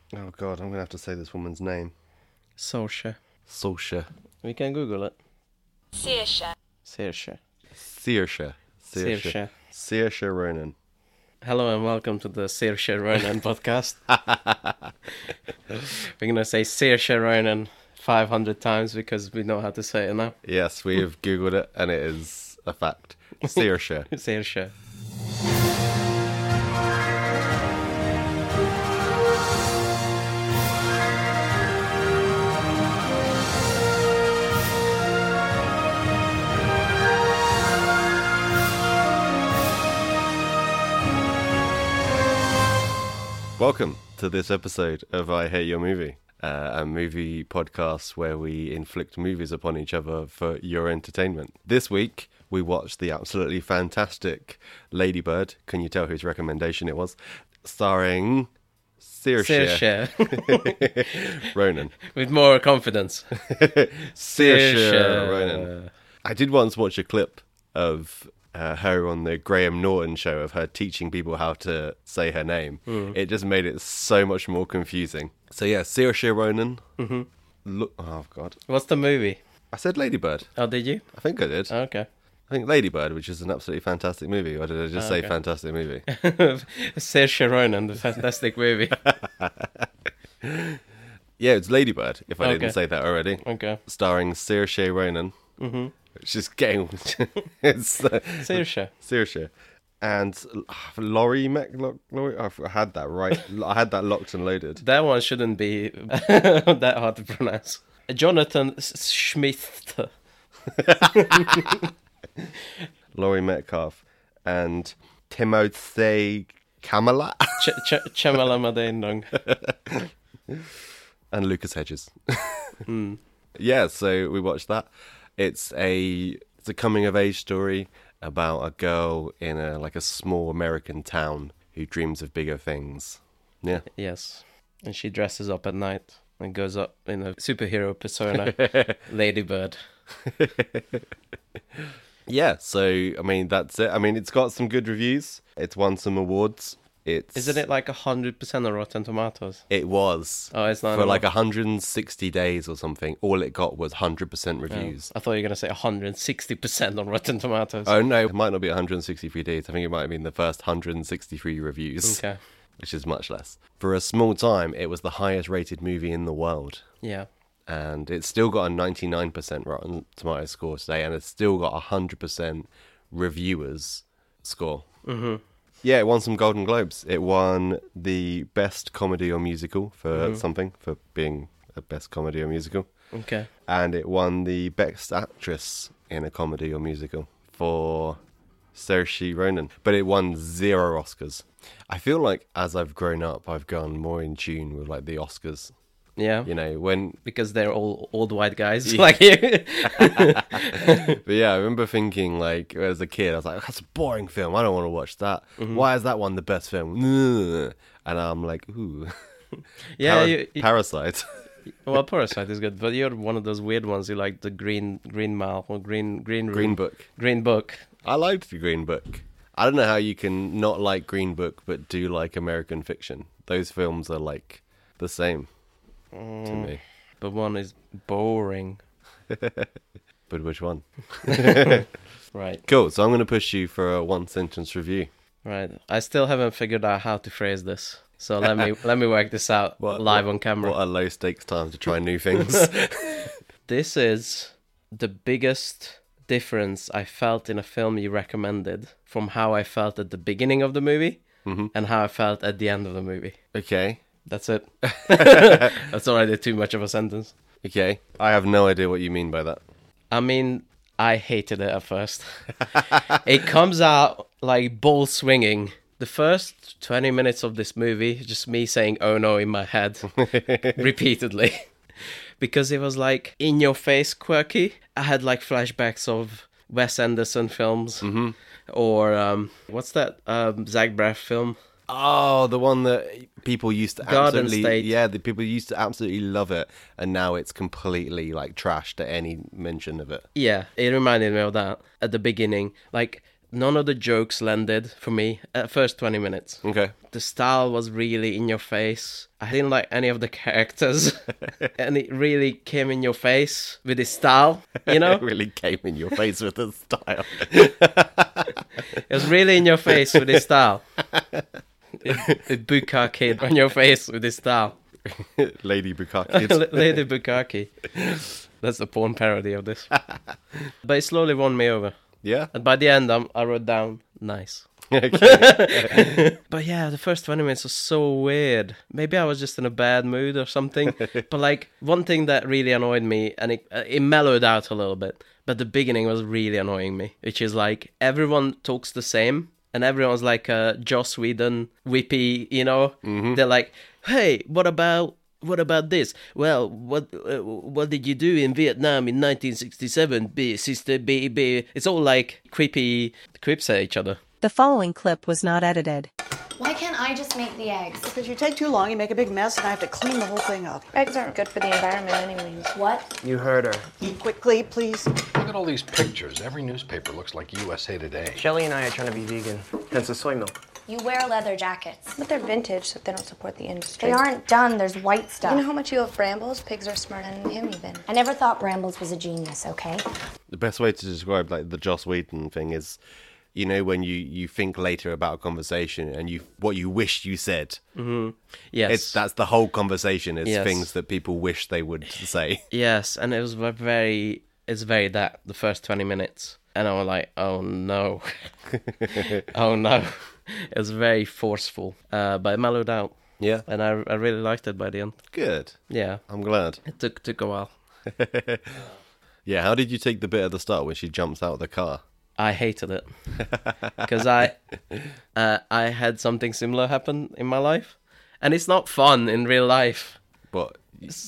Oh god, I'm gonna have to say this woman's name. Saoirse. Saoirse. We can Google it. Saoirse. Saoirse. Saoirse Ronan. Hello and welcome to the Saoirse Ronan podcast. We're gonna say Saoirse Ronan 500 times because we know how to say it now. Yes, we have googled it and it is a fact. Saoirse. Saoirse. Welcome to this episode of I Hate Your Movie, a movie podcast where we inflict movies upon each other for your entertainment. This week, we watched the absolutely fantastic Lady Bird. Can you tell whose recommendation it was? Starring Saoirse Ronan. With more confidence. Saoirse Ronan. I did once watch a clip of her on the Graham Norton show of her teaching people how to say her name. It just made it so much more confusing. So yeah, Saoirse Ronan. Look, oh god, What's the movie? I said Lady Bird. Oh, did you? I think I did. Okay. I think Lady Bird, which is an absolutely fantastic movie. Or did I just say Okay. fantastic movie? Saoirse Ronan, the fantastic movie. Yeah, it's Lady Bird, if I Okay. didn't say that already. Okay. Starring Saoirse Ronan. Which is getting... it's Saoirse. Saoirse. And Laurie Laurie, I had that right. I had that locked and loaded. That one shouldn't be that hard to pronounce. Jonathan Schmidt. Laurie Metcalf and Timothée Chalamet Chamala Madendong. and Lucas Hedges. Yeah, so we watched that. It's a coming of age story about a girl in a small American town who dreams of bigger things. Yeah. Yes. And she dresses up at night and goes up in a superhero persona. Ladybird. Yeah, so I mean that's it. I mean it's got some good reviews. It's won some awards. Isn't it like 100% on Rotten Tomatoes? It was. Oh, it's not For enough. like 160 days or something. All it got was 100% reviews. I thought you were going to say 160% on Rotten Tomatoes. Oh no, it might not be 163 days. I think it might have been the first 163 reviews, Okay. which is much less. For a small time, it was the highest rated movie in the world. Yeah. And it's still got a 99% Rotten Tomatoes score today, and it's still got a 100% reviewers score. Yeah, it won some Golden Globes. It won the Best Comedy or Musical for something, for being a Best Comedy or Musical. Okay. And it won the Best Actress in a Comedy or Musical for Saoirse Ronan. But it won 0 Oscars. I feel like as I've grown up, I've gone more in tune with like the Oscars. Yeah. You know, when... Because they're all old white guys like you. But yeah, I remember thinking, like, as a kid, I was like, that's a boring film. I don't want to watch that. Why is that one the best film? And I'm like, ooh. Yeah. Parasite. Well, Parasite is good, but you're one of those weird ones. You like the Green Mile or Green Book. Green Book. I liked the Green Book. I don't know how you can not like Green Book, but do like American Fiction. Those films are, like, the same to me. But one is boring. But which one? Right. Cool, so I'm going to push you for a one-sentence review. Right. I still haven't figured out how to phrase this. So let me work this out live on camera. What a low-stakes time to try new things. This is the biggest difference I felt in a film you recommended from how I felt at the beginning of the movie and how I felt at the end of the movie. Okay. That's it. That's already too much of a sentence. Okay. I have no idea what you mean by that. I mean, I hated it at first. It comes out like ball swinging. The first 20 minutes of this movie, just me saying, oh no, in my head, repeatedly. Because it was like in your face quirky. I had like flashbacks of Wes Anderson films. Or, what's that Zach Braff film? Oh, the one that people used to Garden absolutely... State. Yeah, the people used to absolutely love it, and now it's completely, like, trashed at any mention of it. Yeah, it reminded me of that at the beginning. Like, none of the jokes landed for me at first 20 minutes. Okay. The style was really in your face. I didn't like any of the characters. And it really came in your face with his style, you know? It really came in your face with the style. It was really in your face with his style. It Bukkake on your face with his style. Lady Bukkake. Lady Bukkake. That's the porn parody of this. But it slowly won me over. Yeah? And by the end, I wrote down, nice. Okay. But yeah, the first 20 minutes was so weird. Maybe I was just in a bad mood or something. But like, one thing that really annoyed me, and it mellowed out a little bit, but the beginning was really annoying me, which is like, everyone talks the same, and everyone's like Joss Whedon, whippy, you know? Mm-hmm. They're like, hey, what about this? Well, what did you do in Vietnam in 1967? Sister, baby. It's all like creepy quips at each other. The following clip was not edited. Why can't I just make the eggs? Because you take too long, you make a big mess, and I have to clean the whole thing up. Eggs aren't good for the environment anyways. What? You heard her. Eat quickly, please. Look at all these pictures. Every newspaper looks like USA Today. Shelly and I are trying to be vegan. Hence the soy milk. You wear leather jackets. But they're vintage, so they don't support the industry. They aren't done. There's white stuff. You know how much you love Brambles? Pigs are smarter than him even. I never thought Brambles was a genius, okay? The best way to describe like the Joss Whedon thing is, you know, when you think later about a conversation and what you wish you said. Mm-hmm. Yes. That's the whole conversation is Yes. things that people wish they would say. Yes, and it was it's very that, the first 20 minutes. And I was like, oh no. Oh no. It was very forceful, but it mellowed out. Yeah. And I really liked it by the end. Good. Yeah. I'm glad. It took a while. Yeah, how did you take the bit at the start when she jumps out of the car? I hated it. Because I had something similar happen in my life. And it's not fun in real life. What?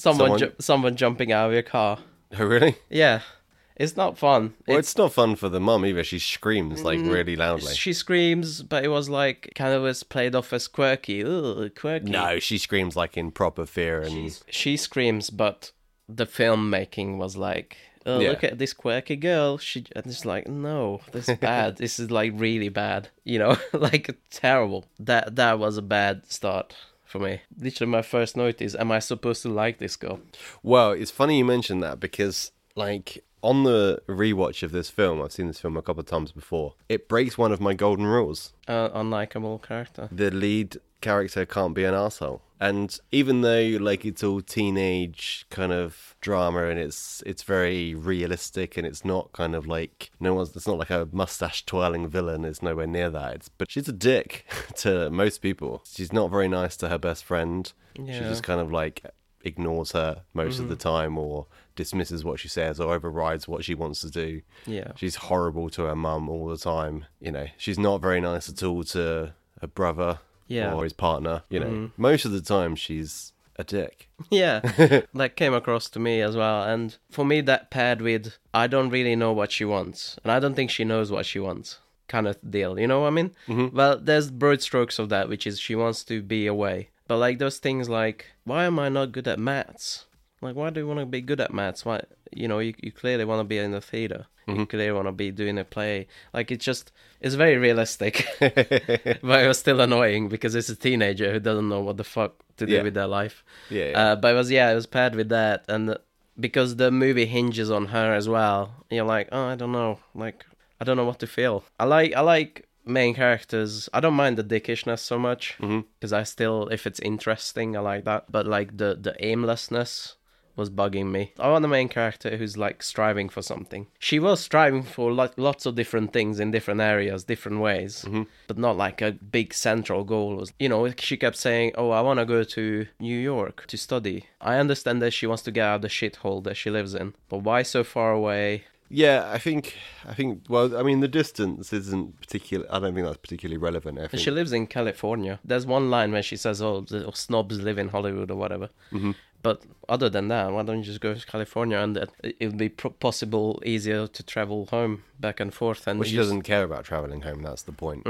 Someone jumping out of your car. Oh, really? Yeah. It's not fun. Well, it's not fun for the mum either. She screams like really loudly. She screams, but it was like kind of was played off as quirky. Ugh, quirky. No, she screams like in proper fear and She screams, but the filmmaking was like, oh, Yeah. look at this quirky girl. And it's like, no, this is bad. This is like really bad. You know, like terrible. That was a bad start for me. Literally, my first note is, am I supposed to like this girl? Well, it's funny you mentioned that because, like, on the rewatch of this film, I've seen this film a couple of times before, it breaks one of my golden rules. Unlikable character. The lead character can't be an arsehole. And even though, like, it's all teenage kind of drama and it's very realistic and it's not kind of like, it's not like a mustache twirling villain, it's nowhere near that. But she's a dick to most people. She's not very nice to her best friend. Yeah. She just kind of, like, ignores her most of the time or dismisses what she says or overrides what she wants to do. Yeah. She's horrible to her mum all the time. You know, she's not very nice at all to her brother or his partner. You know, most of the time she's a dick. Yeah, that came across to me as well. And for me, that paired with, I don't really know what she wants. And I don't think she knows what she wants kind of deal. You know what I mean? Mm-hmm. Well, there's broad strokes of that, which is she wants to be away. But like those things like, why am I not good at maths? Like, why do you want to be good at maths? Why, you know, you clearly want to be in the theater. You clearly want to be doing a play. Like, it's very realistic. But it was still annoying because it's a teenager who doesn't know what the fuck to do with their life. Yeah. But it was paired with that. And because the movie hinges on her as well, you're like, oh, I don't know. Like, I don't know what to feel. I like main characters. I don't mind the dickishness so much because I still, if it's interesting, I like that. But like the aimlessness was bugging me. I want a main character who's like striving for something. She was striving for lots of different things in different areas, different ways, but not like a big central goal. You know, she kept saying, oh, I want to go to New York to study. I understand that she wants to get out of the shithole that she lives in, but why so far away? Yeah, I think. Well, I mean, the distance isn't particular. I don't think that's particularly relevant. I think She lives in California. There's one line where she says, "Oh, the snobs live in Hollywood or whatever." But other than that, why don't you just go to California and it would be possible easier to travel home back and forth? And she doesn't care about traveling home. That's the point.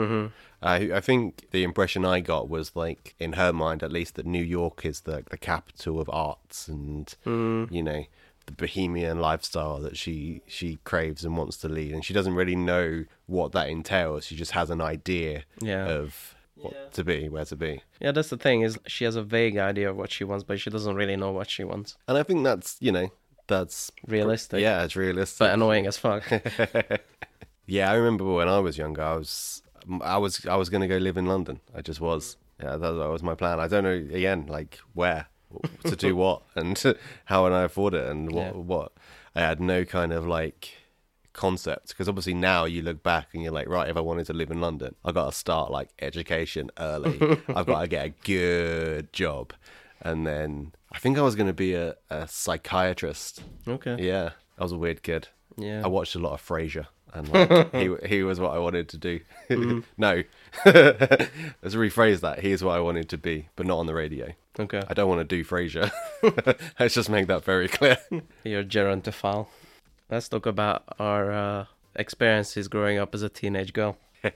I think the impression I got was like in her mind, at least, that New York is the capital of arts, and you know. the bohemian lifestyle that she craves and wants to lead, and she doesn't really know what that entails. She just has an idea of what to be, where to be. Yeah, that's the thing, is she has a vague idea of what she wants, but she doesn't really know what she wants. And I think that's, that's Realistic. Yeah, it's realistic. But annoying as fuck. Yeah, I remember when I was younger, I was going to go live in London. I just was. Yeah, that was my plan. I don't know, again, like where, to do what, and how would I afford it, and what. I had no kind of like concept, because obviously now you look back and you're like, right, if I wanted to live in London, I've got to start like education early. I've got to get a good job, and then I think I was going to be a psychiatrist. Okay. Yeah, I was a weird kid. Yeah. I watched a lot of Frasier, and like, he was what I wanted to do. No, let's rephrase that. He is what I wanted to be, but not on the radio. Okay. I don't want to do Frasier. Let's just make that very clear. You're gerontophile. Let's talk about our experiences growing up as a teenage girl.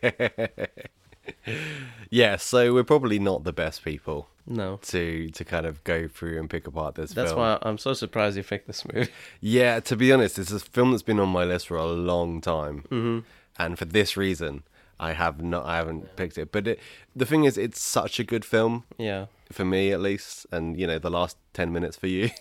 Yeah, so we're probably not the best people No. to kind of go through and pick apart this That's film. why I'm so surprised you picked this movie. Yeah, to be honest, it's a film that's been on my list for a long time, and for this reason, I haven't picked it. But the thing is, it's such a good film Yeah. for me, at least, and the last 10 minutes for you.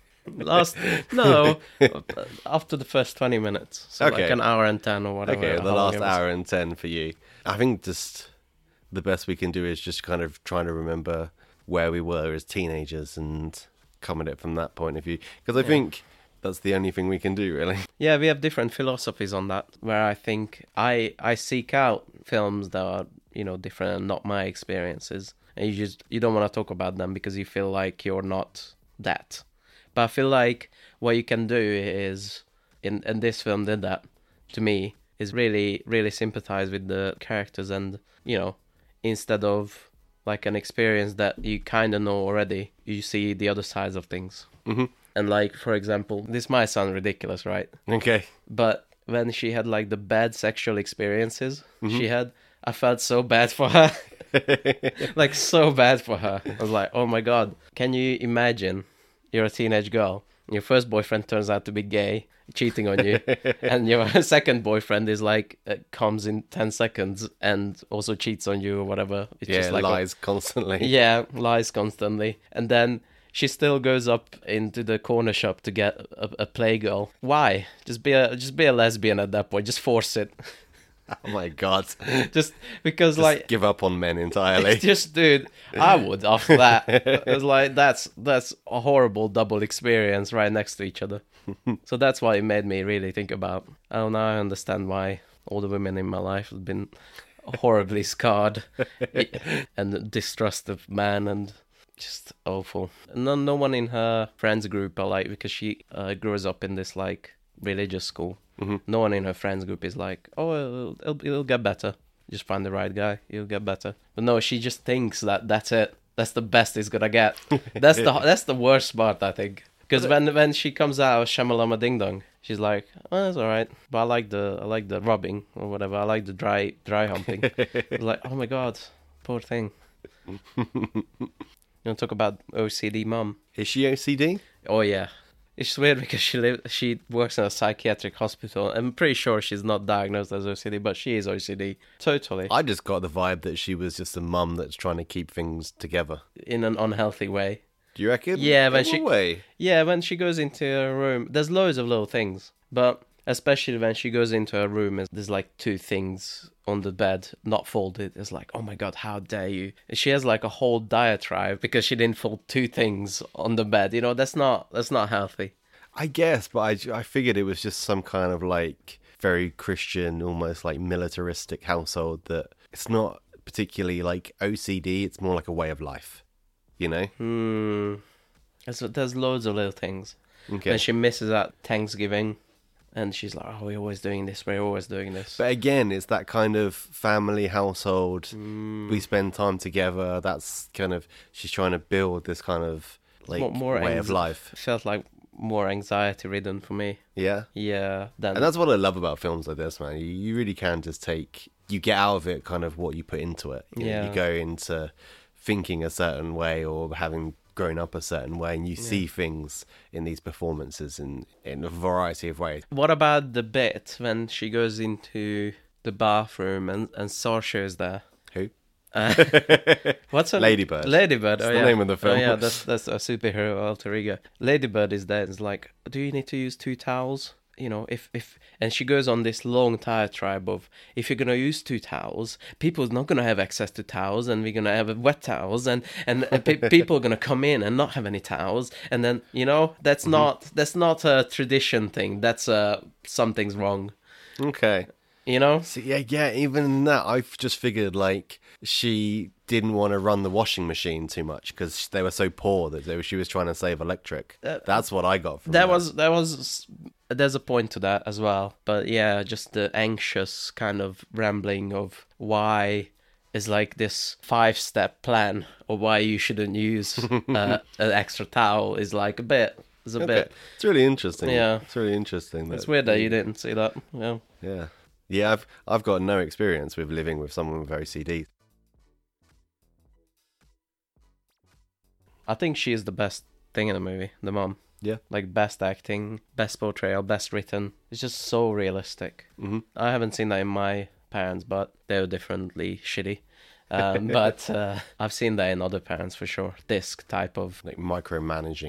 After the first 20 minutes. So Okay. like an hour and 10 or whatever. Okay, the how long last it was. hour and 10 for you. I think just the best we can do is just kind of trying to remember where we were as teenagers and come at it from that point of view. Because I think that's the only thing we can do, really. Yeah, we have different philosophies on that, where I think I seek out films that are, different and not my experiences. And you don't want to talk about them because you feel like you're not that. But I feel like what you can do is, and this film did that to me, is really, really sympathize with the characters, and, instead of like an experience that you kind of know already, you see the other sides of things. Mm-hmm. And like, for example, this might sound ridiculous, right? Okay. But when she had like the bad sexual experiences Mm-hmm. she had, I felt so bad for her. Like, so bad for her. I was like, oh my God, can you imagine you're a teenage girl, your first boyfriend turns out to be gay, cheating on you, and your second boyfriend is like, comes in 10 seconds and also cheats on you or whatever. It's Yeah, just like lies constantly. Yeah, lies constantly. And then she still goes up into the corner shop to get a playgirl. Why? Just be a lesbian at that point. Just force it. Oh my God. Just because, Just like, give up on men entirely. just, dude, I would after that. It's like, that's a horrible double experience right next to each other. So that's why it made me really think about, oh, now I understand why all the women in my life have been horribly scarred and distrust of man, and just awful. No one in her friends group are like, because she grows up in this like religious school. Mm-hmm. No one in her friends group is like, oh, it'll get better. Just find the right guy, you'll get better. But no, she just thinks that that's it. That's the best he's gonna get. That's the worst part, I think. Because when she comes out of Shamalama Ding Dong, she's like, oh, that's all right. But I like the rubbing or whatever. I like the dry humping. It's like, oh my God, poor thing. You want to talk about OCD mum? Is she OCD? Oh yeah. It's weird because she works in a psychiatric hospital. I'm pretty sure she's not diagnosed as OCD, but she is OCD. Totally. I just got the vibe that she was just a mum that's trying to keep things together. In an unhealthy way. Do you reckon? Yeah, when when she goes into her room, there's loads of little things, but especially when she goes into her room, there's like 2 things on the bed not folded. It's like, oh my God, how dare you? She has like a whole diatribe because she didn't fold 2 things on the bed. That's not healthy. I guess, but I figured it was just some kind of like very Christian, almost like militaristic household, that it's not particularly like OCD, it's more like a way of life, There's loads of little things. Okay. And she misses out Thanksgiving, and she's like, oh, we're always doing this. But again, it's that kind of family household. We spend time together. That's kind of, she's trying to build this kind of like way of life. It felt like more anxiety ridden for me. Yeah? Yeah. And that's what I love about films like this, man. You really can just you get out of it kind of what you put into it. You know, Yeah. you go into thinking a certain way or having grown up a certain way, and you see things in these performances in a variety of ways. What about the bit when she goes into the bathroom and Saoirse is there? Who? What's her Ladybird. Ladybird. It's the name of the film. Oh yeah, that's a superhero alter ego. Ladybird is there. It's like, do you need to use 2 towels? You know, if and she goes on this long diatribe of, if you're gonna use 2 towels, people's not gonna have access to towels, and we're gonna have wet towels, and people are gonna come in and not have any towels, and then, you know, that's not a tradition thing. That's something's wrong. Okay. You know? So yeah, even in that, I've just figured like she didn't want to run the washing machine too much because they were so poor that she was trying to save electric. That's what I got from that. There's a point to that as well. But yeah, just the anxious kind of rambling of why is like this 5-step plan, or why you shouldn't use an extra towel is like a bit. It's a bit. It's really interesting. Yeah. It's really interesting. It's weird that you didn't see that. Yeah. Yeah. Yeah, I've got no experience with living with someone with OCD. I think she is the best thing in the movie, the mom. Yeah. Like, best acting, best portrayal, best written. It's just so realistic. Mm-hmm. I haven't seen that in my parents, but they were differently shitty. But I've seen that in other parents for sure. This type of Like micromanaging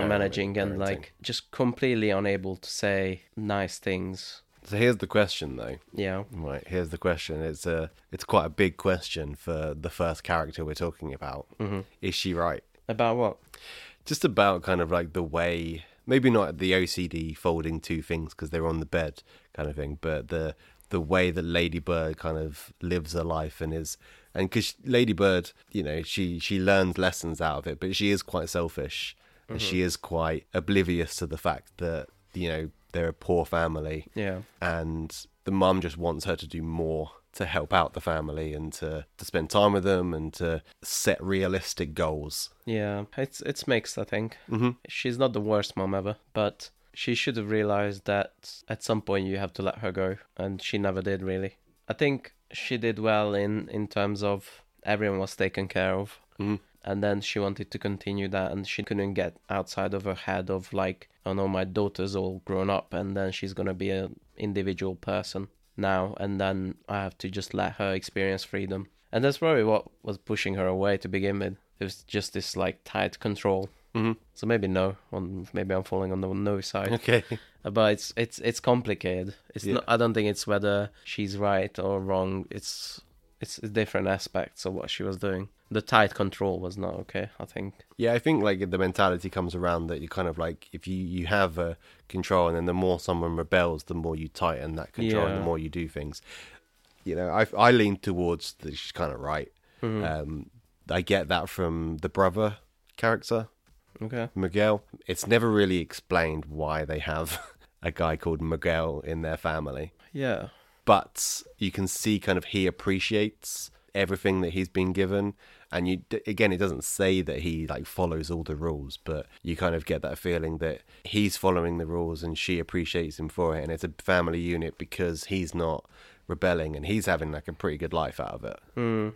and like just completely unable to say nice things. So here's the question though. Yeah. Right, here's the question. It's quite a big question for the first character we're talking about. Mm-hmm. Is she right? About what? Just about kind of like the way, maybe not the OCD folding 2 things because they're on the bed kind of thing, but the way that Lady Bird kind of lives her life and because Lady Bird, you know, she learns lessons out of it, but she is quite selfish, and she is quite oblivious to the fact that, you know, they're a poor family. Yeah. And the mum just wants her to do more to help out the family and to spend time with them and to set realistic goals. Yeah, it's mixed, I think. Mm-hmm. She's not the worst mom ever, but she should have realized that at some point you have to let her go, and she never did, really. I think she did well in terms of everyone was taken care of. Mm-hmm. And then she wanted to continue that, and she couldn't get outside of her head of like, oh no, my daughter's all grown up, and then she's gonna be an individual person now, and then I have to just let her experience freedom. And that's probably what was pushing her away to begin with. It was just this like tight control. Mm-hmm. So maybe maybe I'm falling on the no side. Okay. But it's complicated. It's Yeah. not. I don't think it's whether she's right or wrong. It's different aspects of what she was doing. The tight control was not okay, I think. Yeah, I think like the mentality comes around that you kind of like, if you have a control, and then the more someone rebels, the more you tighten that control and the more you do things. You know, I lean towards that she's kind of right. Mm-hmm. I get that from the brother character, Okay. Miguel. It's never really explained why they have a guy called Miguel in their family. Yeah. But you can see kind of he appreciates everything that he's been given, and again, it doesn't say that he like follows all the rules, but you kind of get that feeling that he's following the rules and she appreciates him for it, and it's a family unit because he's not rebelling and he's having like a pretty good life out of it.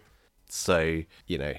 So, you know,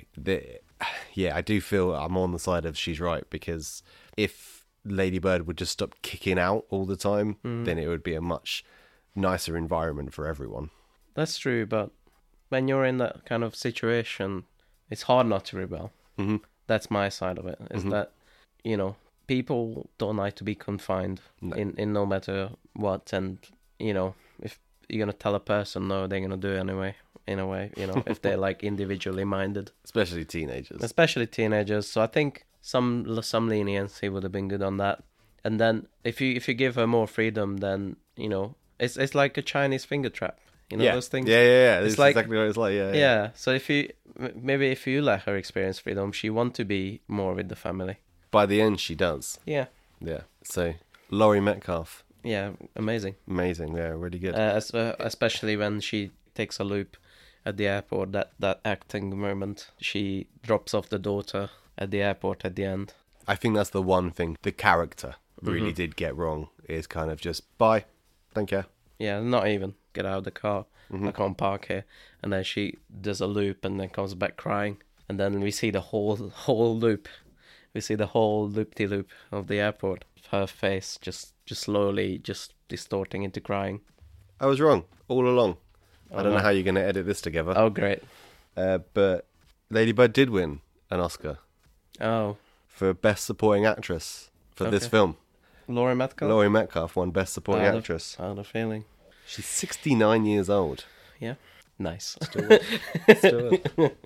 I do feel I'm on the side of she's right, because if Lady Bird would just stop kicking out all the time, then it would be a much nicer environment for everyone. That's true, but when you're in that kind of situation, it's hard not to rebel. Mm-hmm. That's my side of it, is that, you know, people don't like to be confined in no matter what, and, you know, if you're going to tell a person no, they're going to do it anyway, in a way, you know, if they're like individually minded. Especially teenagers. So I think some leniency would have been good on that. And then if you give her more freedom, then, you know, it's like a Chinese finger trap. You know, those things? Yeah. It's It's like, exactly what it's like, yeah. Yeah, so if you let her experience freedom, she want to be more with the family. By the end, she does. Yeah. Yeah. So, Laurie Metcalf. Yeah, amazing. Amazing, yeah, really good. Especially when she takes a loop at the airport, that acting moment. She drops off the daughter at the airport at the end. I think that's the one thing the character really did get wrong, is kind of just, bye, don't care. Yeah, not even get out of the car. I can't park here. And then she does a loop and then comes back crying. And then we see the whole loop. We see the whole loop-de-loop of the airport. Her face just slowly just distorting into crying. I was wrong all along. I don't know no. how you're going to edit this together. Oh, great. But Lady Bird did win an Oscar Oh, for Best Supporting Actress for this Okay. film. Laurie Metcalf? Laurie Metcalf won Best Supporting I had a- Actress. I had a feeling. She's 69 years old. Yeah. Nice. Still.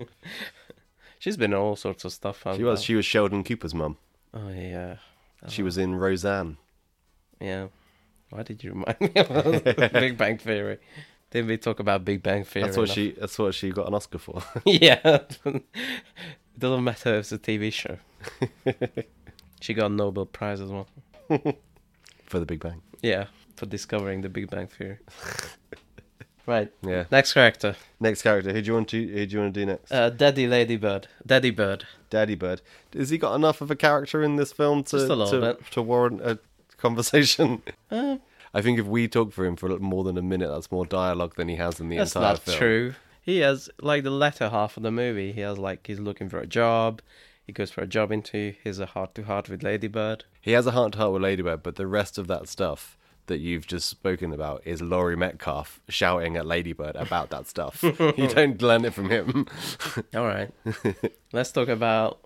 She's been in all sorts of stuff. She was Sheldon Cooper's mum. Oh, yeah. She was in Roseanne. Yeah. Why did you remind me of Big Bang Theory? Didn't we talk about Big Bang Theory? That's what she got an Oscar for. Yeah. It doesn't matter if it's a TV show. She got a Nobel Prize as well. For the Big Bang. Yeah, for discovering the Big Bang Theory. Right. Yeah. Next character. Next character. Who do you want to do next? Daddy Ladybird. Daddy Bird. Daddy Bird. Has he got enough of a character in this film to Just a little bit. to warrant a conversation? Uh, I think if we talk for him for more than a minute, that's more dialogue than he has in the That's entire not film. true. He has, like, the latter half of the movie. He has, like, he's looking for a job. He goes for a job interview. He's a heart-to-heart with Ladybird. He has a heart-to-heart with Ladybird, but the rest of that stuff that you've just spoken about is Laurie Metcalf shouting at Ladybird about that stuff. You don't learn it from him. All right. Let's talk about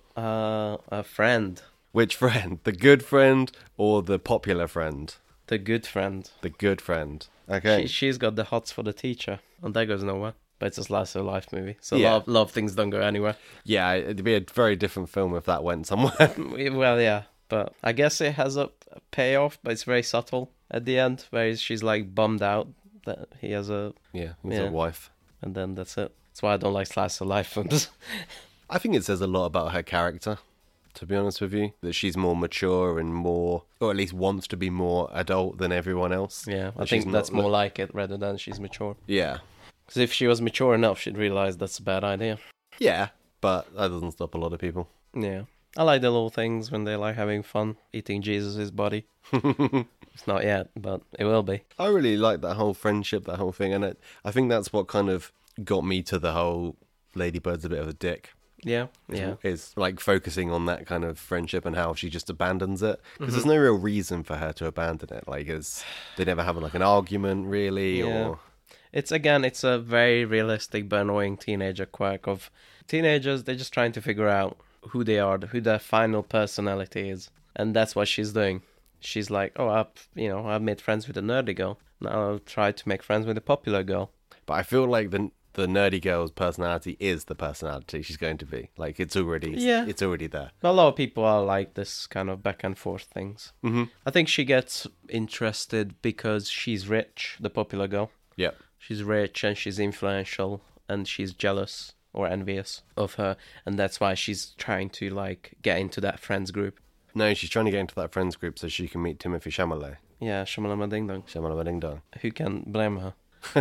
a friend. Which friend? The good friend or the popular friend? The good friend. The good friend. Okay. She's got the hots for the teacher. And that goes nowhere. But it's a slice of life movie. So Yeah. a lot of things don't go anywhere. Yeah, it'd be a very different film if that went somewhere. Well, yeah. But I guess it has a payoff, but it's very subtle at the end, where she's like bummed out that he has a... Yeah, he's Yeah. a wife. And then that's it. That's why I don't like slice of life films. I think it says a lot about her character, to be honest with you. That she's more mature and more, or at least wants to be more adult than everyone else. Yeah, I That she's think that's not- more like it rather than she's mature. Yeah. Because if she was mature enough, she'd realise that's a bad idea. Yeah, but that doesn't stop a lot of people. Yeah. I like the little things when they like having fun, eating Jesus' body. It's not yet, but it will be. I really like that whole friendship, that whole thing, and I think that's what kind of got me to the whole Ladybird's a bit of a dick. Yeah, yeah. Is like focusing on that kind of friendship and how she just abandons it because there's no real reason for her to abandon it. Like, they never have like an argument really, Yeah. or It's a very realistic but annoying teenager quirk of teenagers. They're just trying to figure out who they are, who their final personality is, and that's what she's doing. She's like, oh, I've made friends with a nerdy girl. Now I'll try to make friends with a popular girl. But I feel like the nerdy girl's personality is the personality she's going to be. Like, it's already there. A lot of people are like this kind of back and forth things. Mm-hmm. I think she gets interested because she's rich, the popular girl. Yeah. She's rich and she's influential and she's jealous or envious of her, and that's why she's trying to like get into that friends group. No, she's trying to get into that friends group so she can meet Timothy Chalamet. Yeah, Shamalama Ding Dong. Chalamet Ding Dong. Who can blame her?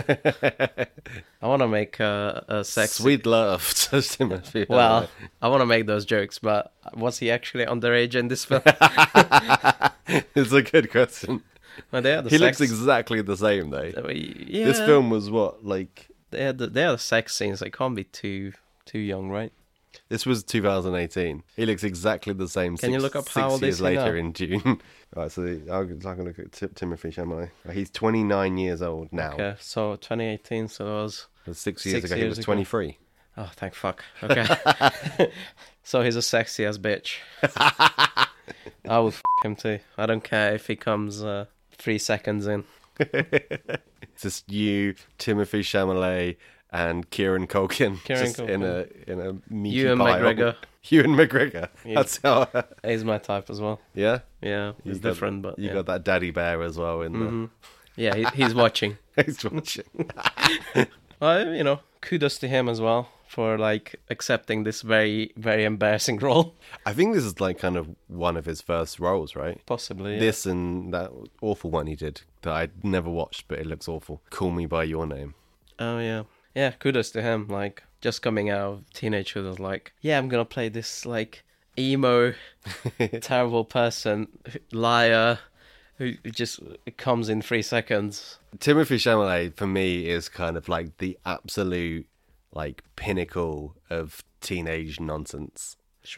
I want to make a sexy... Sweet love to Timothy Chalamet. Well, I want to make those jokes, but was he actually underage in this film? It's a good question. Well, they are the He sex... looks exactly the same though. Yeah, This film was what, like... They are the sex scenes. They can't be too young, right? This was 2018. He looks exactly the same. Can you look up how 6 old years is he later now? in June? Right, so I'm going to look at Timothy Chalamet. He's 29 years old now. Okay, so 2018, so it was... 6 years 6 ago, he years was ago. 23. Oh, thank fuck. Okay. So he's a sexy ass bitch. I would f him too. I don't care if he comes 3 seconds in. It's just you, Timothy Chalamet, and Kieran Culkin. Kieran just Culkin. in a meaty Ewan pile. McGregor. Ewan McGregor. Yeah. That's how... He's my type as well. Yeah? Yeah, he's You got- different, but You yeah. got that daddy bear as well in Yeah, he's watching. the... He's watching. Well, kudos to him as well for like accepting this very, very embarrassing role. I think this is like kind of one of his first roles, right? Possibly. Yeah. This and that awful one he did that I never watched, but it looks awful. Call Me By Your Name. Oh yeah. Yeah, kudos to him. Like just coming out of teenagehood was like, yeah, I'm gonna play this like emo, terrible person, liar, who just comes in 3 seconds. Timothy Chalamet, for me, is kind of like the absolute like pinnacle of teenage nonsense. Sure.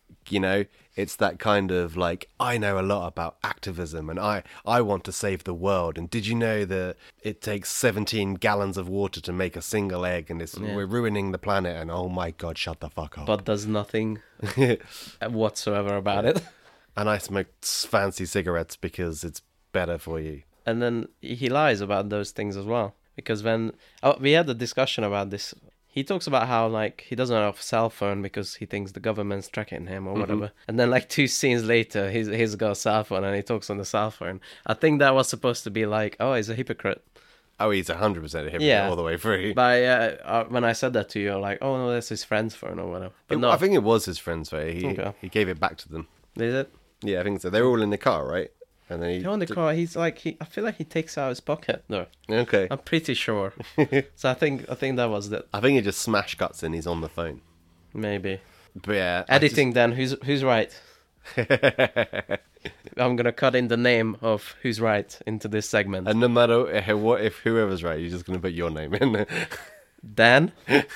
You know, it's that kind of like, I know a lot about activism and I want to save the world. And did you know that it takes 17 gallons of water to make a single egg and we're ruining the planet? And oh my God, shut the fuck up. But does nothing whatsoever about it. And I smoke fancy cigarettes because it's better for you. And then he lies about those things as well. Because when we had a discussion about this, he talks about how like he doesn't have a cell phone because he thinks the government's tracking him or whatever. And then like 2 scenes later, he's got a cell phone and he talks on the cell phone. I think that was supposed to be like, oh, he's a hypocrite. Oh, he's 100% a hypocrite all the way through. But when I said that to you, you're like, oh no, that's his friend's phone or whatever. But no, I think it was his friend's phone. He gave it back to them. Is it? Yeah, I think so. They were all in the car, right? And then They're on the car. He's like, I feel like he takes out his pocket. No, okay. I'm pretty sure. So I think that was that. I think he just smash cuts and he's on the phone. Maybe. But yeah, Editing then. Who's right? I'm gonna cut in the name of who's right into this segment. And no matter what, if whoever's right, you're just gonna put your name in. Dan.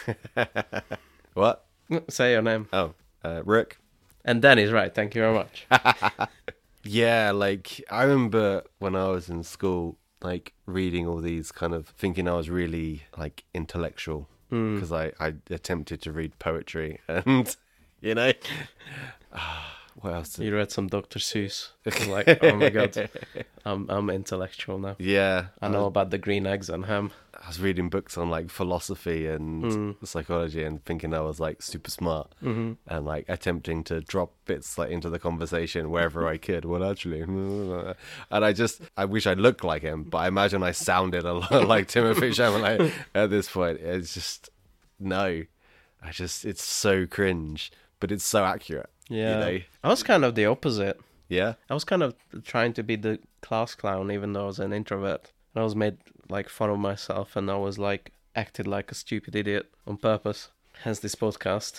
What? Say your name. Oh, Rick. And Dan is right. Thank you very much. Yeah, like I remember when I was in school, like reading all these kind of thinking I was really like intellectual because I attempted to read poetry and you know what else? You read some Dr. Seuss. It's like, oh my God, I'm intellectual now. Yeah, I know about the green eggs and ham. I was reading books on like philosophy and psychology and thinking I was like super smart and like attempting to drop bits like into the conversation wherever I could. Well, actually, and I wish I looked like him, but I imagine I sounded a lot like Timothée Chalamet at this point. It's just it's so cringe, but it's so accurate. Yeah, you know? I was kind of the opposite. Yeah, I was kind of trying to be the class clown, even though I was an introvert. And I was made like fun of myself, and I was like acted like a stupid idiot on purpose. Hence this podcast.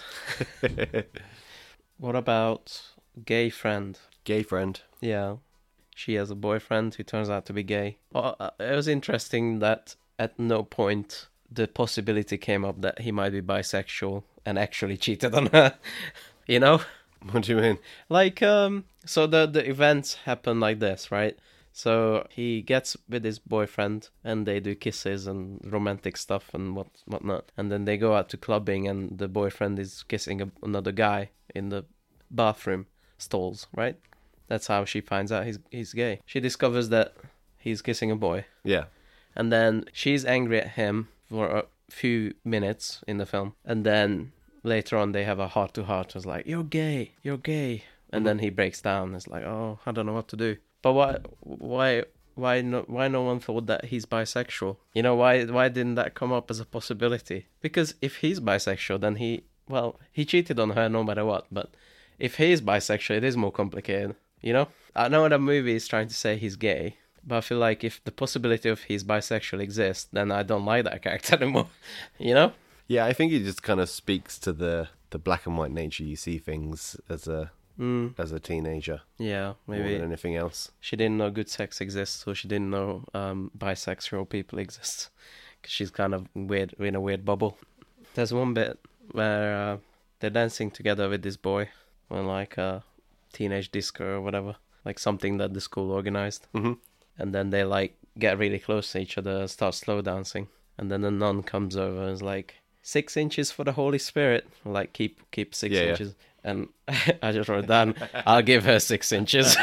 What about gay friend? Gay friend. Yeah, she has a boyfriend who turns out to be gay. Well, it was interesting that at no point the possibility came up that he might be bisexual and actually cheated on her. You know? What do you mean? Like, so the events happen like this, right? So he gets with his boyfriend and they do kisses and romantic stuff and whatnot. And then they go out to clubbing and the boyfriend is kissing another guy in the bathroom stalls, right? That's how she finds out he's gay. She discovers that he's kissing a boy. Yeah. And then she's angry at him for a few minutes in the film. And then later on they have a heart-to-heart. It's like, you're gay. And then he breaks down. It's like, oh, I don't know what to do. But why no one thought that he's bisexual? You know, why didn't that come up as a possibility? Because if he's bisexual, then he cheated on her no matter what. But if he is bisexual, it is more complicated, you know? I know the movie is trying to say he's gay, but I feel like if the possibility of he's bisexual exists, then I don't like that character anymore, you know? Yeah, I think it just kind of speaks to the black and white nature you see things as a teenager. Yeah, maybe. More than anything else. She didn't know good sex exists, so she didn't know bisexual people exist. Because she's kind of weird, in a weird bubble. There's one bit where they're dancing together with this boy on like a teenage disco or whatever. Like something that the school organized. Mm-hmm. And then they like get really close to each other and start slow dancing. And then the nun comes over and is like, 6 inches for the Holy Spirit. Like, keep 6 inches. Yeah. And I just wrote down, I'll give her 6 inches.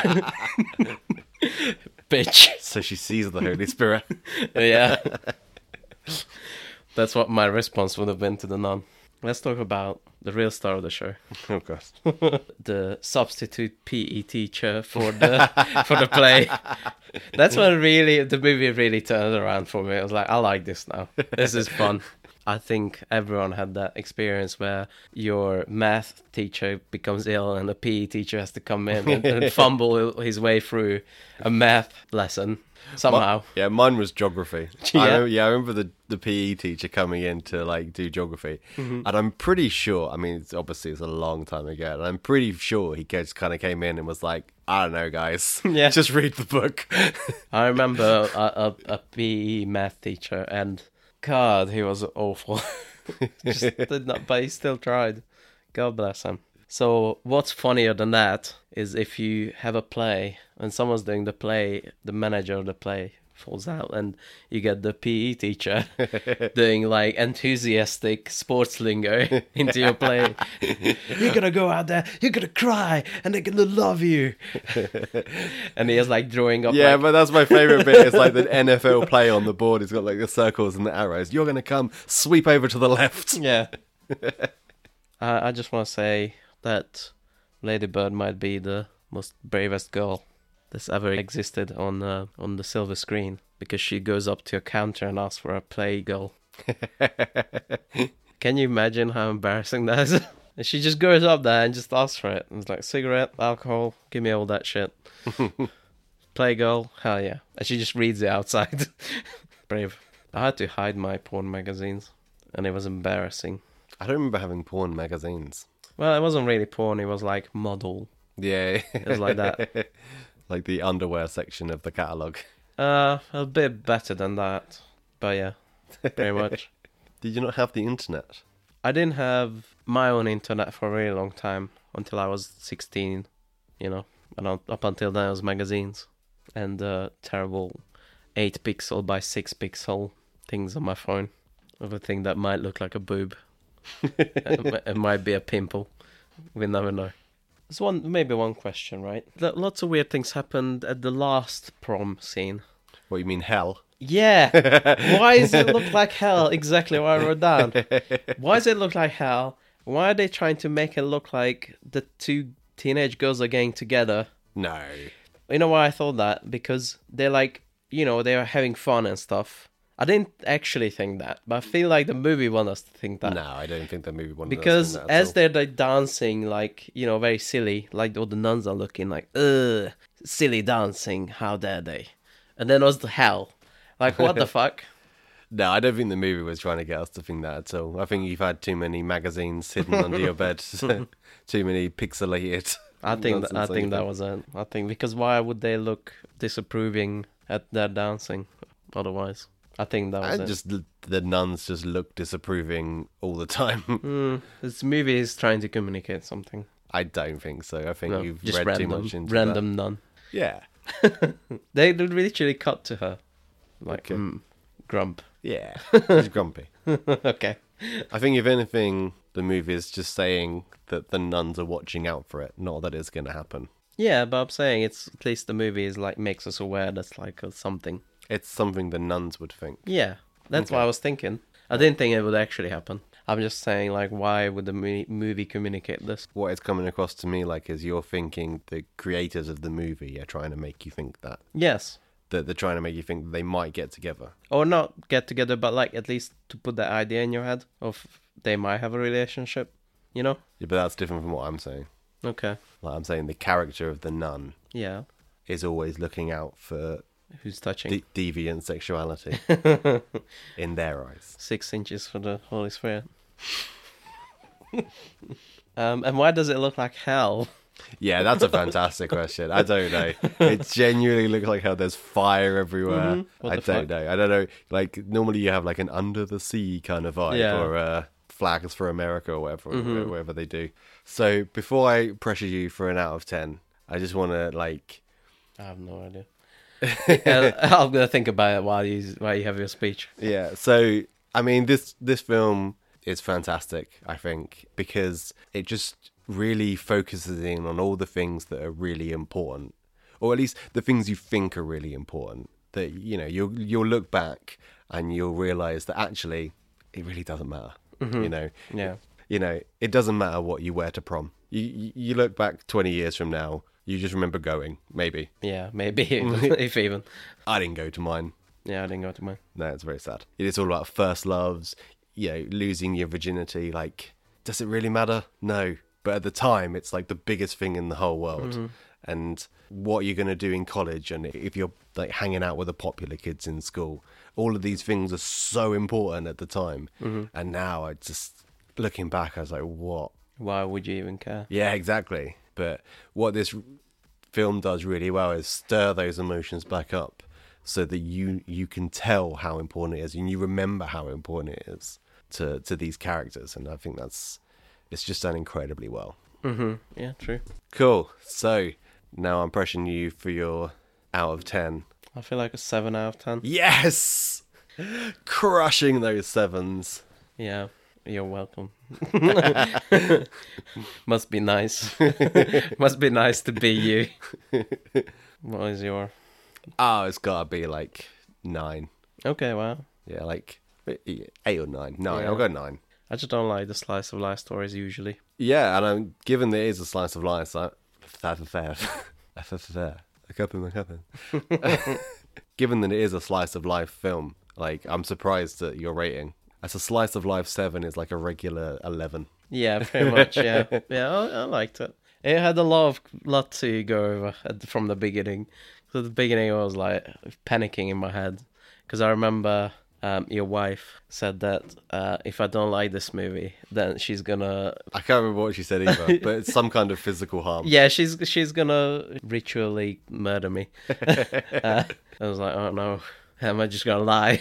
Bitch. So she sees the Holy Spirit. Yeah. That's what my response would have been to the nun. Let's talk about the real star of the show. Oh, God. The substitute PE teacher for the play. That's when the movie really turned around for me. I was like, I like this now. This is fun. I think everyone had that experience where your math teacher becomes ill and the PE teacher has to come in and fumble his way through a math lesson somehow. Mine was geography. Yeah. I remember the PE teacher coming in to like do geography, and I'm pretty sure. I mean, it's a long time ago, and I'm pretty sure he just kind of came in and was like, I don't know, guys. Yeah. Just read the book. I remember a PE math teacher, and God, he was awful. Just did not, but he still tried. God bless him. So what's funnier than that is if you have a play and someone's doing the play, the manager of the play falls out, and you get the PE teacher doing like enthusiastic sports lingo into your play. You're gonna go out there, you're gonna cry, and they're gonna love you. And he is like drawing up. Yeah, like, but that's my favorite bit. It's like the NFL play on the board. It's got like the circles and the arrows. You're gonna come sweep over to the left. yeah. I just want to say that Lady Bird might be the most bravest girl that's ever existed on the silver screen, because she goes up to a counter and asks for a play girl. Can you imagine how embarrassing that is? And she just goes up there and just asks for it. And it's like, cigarette, alcohol, give me all that shit. Play girl, hell yeah. And she just reads it outside. Brave. I had to hide my porn magazines, and it was embarrassing. I don't remember having porn magazines. Well, it wasn't really porn, it was like model. Yeah. It was like that. Like the underwear section of the catalogue. A bit better than that. But yeah, pretty much. Did you not have the internet? I didn't have my own internet for a really long time, until I was 16, you know. And up until then it was magazines. And terrible 8 pixel by 6 pixel things on my phone. Of a thing that might look like a boob. It might be a pimple. We never know. There's maybe one question, right? Lots of weird things happened at the last prom scene. What, you mean hell? Yeah. Why does it look like hell? Exactly what I wrote down. Why does it look like hell? Why are they trying to make it look like the two teenage girls are getting together? No. You know why I thought that? Because they're like, you know, they are having fun and stuff. I didn't actually think that, but I feel like the movie wants us to think that. No, I don't think the movie wanted Because us to think that at as all. they're like dancing, like, you know, very silly, like all the nuns are looking like, ugh, silly dancing, how dare they? And then was the hell. Like, what the fuck? No, I don't think the movie was trying to get us to think that at all. I think you've had too many magazines hidden under your bed, too many pixelated. I think nonsense on your that bed. was it. I think because why would they look disapproving at their dancing otherwise? I think that was And it. just the nuns just look disapproving all the time. This movie is trying to communicate something. I don't think so. I think No, you've just read random, too much into random nun. that. Yeah. They literally cut to her, like Okay. grump. Yeah. She's grumpy. Okay. I think if anything, the movie is just saying that the nuns are watching out for it, not that it's going to happen. Yeah, but I'm saying it's at least the movie is like makes us aware that's like something. It's something the nuns would think. Yeah, that's what I was thinking. I didn't think it would actually happen. I'm just saying, like, why would the movie communicate this? What it's coming across to me like is you're thinking the creators of the movie are trying to make you think that. Yes. That they're trying to make you think that they might get together. Or not get together, but like at least to put that idea in your head of they might have a relationship, you know? Yeah, but that's different from what I'm saying. Okay. Like I'm saying the character of the nun Yeah. is always looking out for Who's touching? deviant sexuality in their eyes. 6 inches for the Holy Spirit. And why does it look like hell? Yeah, that's a fantastic question. I don't know. It genuinely looks like how there's fire everywhere. What I the don't fuck? know. I don't know. Like normally you have like an under the sea kind of vibe, Yeah. or flags for America or whatever they do. So before I pressure you for an out of 10, I just want to like. I have no idea. I'm gonna think about it while you have your speech. Yeah. So I mean, this film is fantastic. I think because it just really focuses in on all the things that are really important, or at least the things you think are really important. That you know you'll look back and you'll realize that actually it really doesn't matter. You know. Yeah. You know, it doesn't matter what you wear to prom. You look back 20 years from now, you just remember going, maybe. Yeah, maybe if even. I didn't go to mine. Yeah, I didn't go to mine. No, it's very sad. It is all about first loves, you know, losing your virginity. Like, does it really matter? No. But at the time, it's like the biggest thing in the whole world. And what you're going to do in college, and if you're like hanging out with the popular kids in school, all of these things are so important at the time. And now I just, looking back, I was like, what? Why would you even care? Yeah, exactly. But what this film does really well is stir those emotions back up so that you can tell how important it is and you remember how important it is to these characters. And I think it's just done incredibly well. Yeah, true. Cool. So now I'm pressuring you for your out of 10. I feel like a 7 out of 10. Yes! Crushing those 7s. Yeah, you're welcome. Must be nice. Must be nice to be you. What is your... Oh, it's gotta be like 9. Okay, wow. Yeah, like 8 or 9. 9. Yeah. I'll go 9. I just don't like the slice of life stories usually. Yeah, and I'm given that it is a slice of life. So given that it is a slice of life film, like I'm surprised at your rating. As a slice of life 7 is like a regular 11. Yeah, pretty much. Yeah, yeah. I liked it. It had a lot to go over from the beginning. So at the beginning, I was like panicking in my head because I remember your wife said that if I don't like this movie, then she's gonna. I can't remember what she said either, but it's some kind of physical harm. Yeah, she's gonna ritually murder me. I was like, oh no. Am I just gonna lie?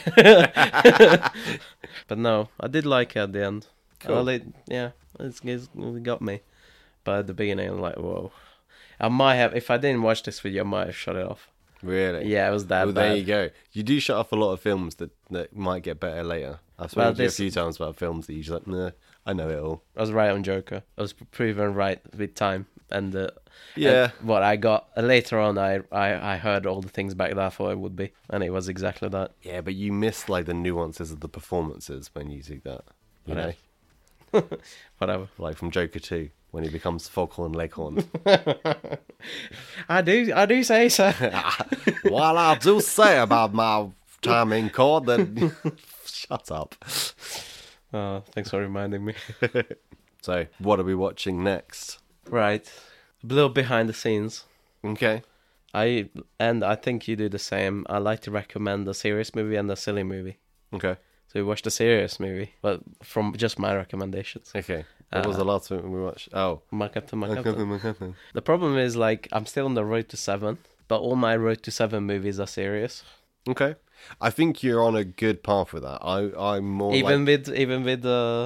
But no, I did like it at the end. Cool. It got me. But at the beginning, I'm like, whoa. I might have, if I didn't watch this video, I might have shut it off. Really? Yeah, it was that Well, bad. there you go. You do shut off a lot of films that might get better later. I've spoken to you a few times about films that you're just like, nah, I know it all. I was right on Joker. I was proven right with time. And Yeah. and what I got later on, I heard all the things back that I thought it would be, and it was exactly that. Yeah, but you miss like the nuances of the performances when you do that. You know? Whatever. Like from Joker 2, when he becomes Foghorn Leghorn. I do say so. What I do say about my time in court, then shut up. Oh, thanks for reminding me. So, what are we watching next? Right, a little behind the scenes. Okay. I think you do the same. I like to recommend a serious movie and a silly movie. Okay. So we watched a serious movie, but from just my recommendations. Okay. What was the last one we watched? Oh. My Captain. The problem is, like, I'm still on the road to 7, but all my road to 7 movies are serious. Okay. I think you're on a good path with that. I'm more Even like... with even with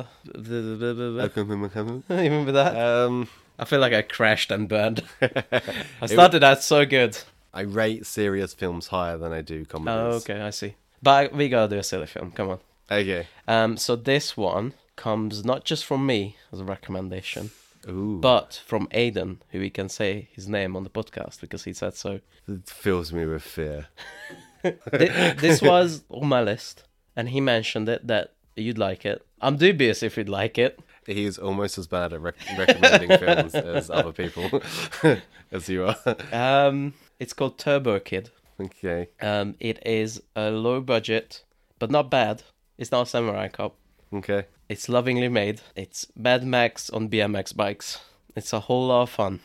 that, I feel like I crashed and burned. I started out so good. I rate serious films higher than I do Oh, comedies. okay, I see. But we gotta do a silly film. Come on. Okay. So this one comes not just from me as a recommendation, Ooh. but from Aidan, who we can say his name on the podcast because he said so. It fills me with fear. This was on my list, and he mentioned it that you'd like it. I'm dubious if you'd like it. He is almost as bad at recommending films as other people, as you are. It's called Turbo Kid. Okay. It is a low budget, but not bad. It's not a Samurai Cop. Okay. It's lovingly made. It's Mad Max on BMX bikes. It's a whole lot of fun.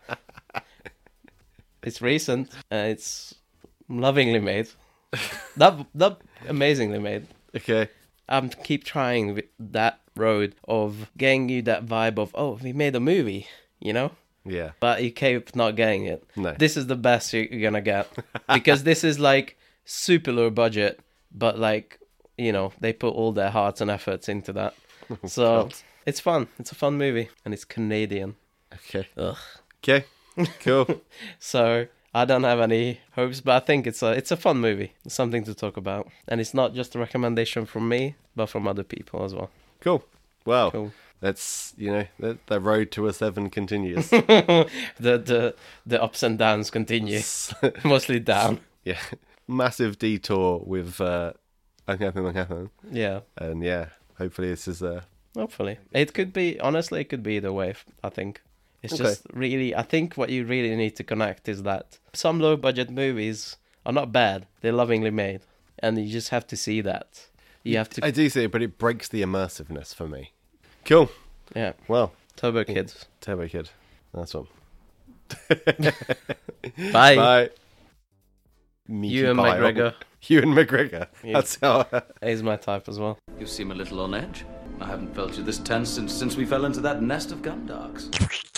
It's recent. It's lovingly made. Not amazingly made. Okay. Keep trying with that road of getting you that vibe of, oh, we made a movie, you know? Yeah. But you keep not getting it. No. This is the best you're gonna get. Because this is like super low budget, but like, you know, they put all their hearts and efforts into that. So it's fun. It's a fun movie. And it's Canadian. Okay. Ugh. Okay. Cool. So I don't have any hopes, but I think it's a fun movie. It's something to talk about. And it's not just a recommendation from me, but from other people as well. Cool. Well, Cool. that's, you know, the road to a 7 continues. The ups and downs continue. Mostly down. Yeah. Massive detour with Unhappy. Yeah. And yeah, hopefully this is Hopefully. It could be, honestly, it could be either way, I think. It's Okay. just really, I think what you really need to connect is that some low budget movies are not bad. They're lovingly made. And you just have to see that. You have to, I do see it, but it breaks the immersiveness for me. Cool. yeah. Well, Turbo Kids. Turbo Kid. That's one. Bye. Bye. Ewan McGregor. Ewan McGregor. Yeah. That's how... He's my type as well. You seem a little on edge. I haven't felt you this tense since we fell into that nest of gundarks.